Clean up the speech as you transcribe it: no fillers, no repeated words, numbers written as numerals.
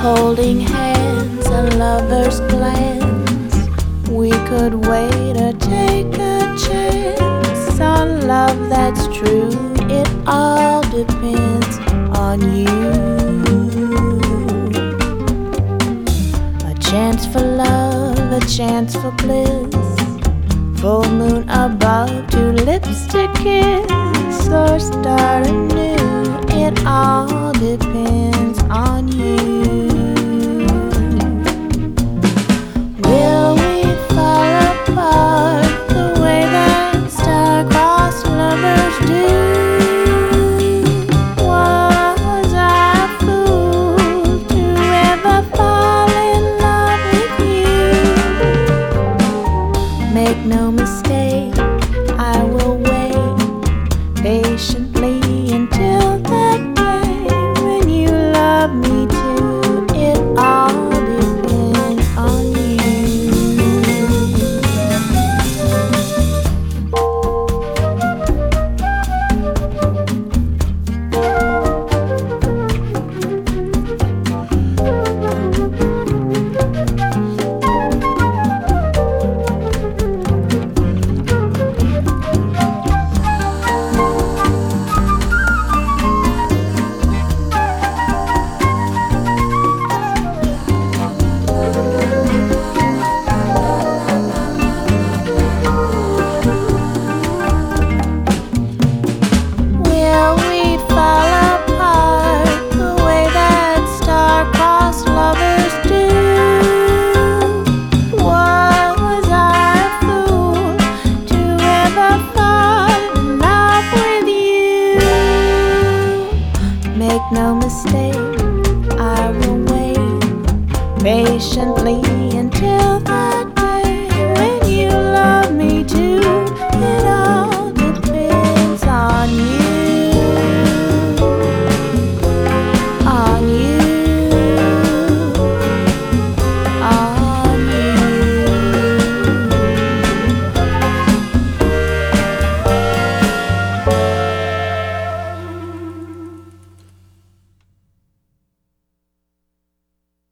holding hands, a lover's glance. We could wait or take a chance on love that's true. It all depends on you. A chance for love, a chance for bliss. Full moon above, two lips to kiss, or start anew. It all depends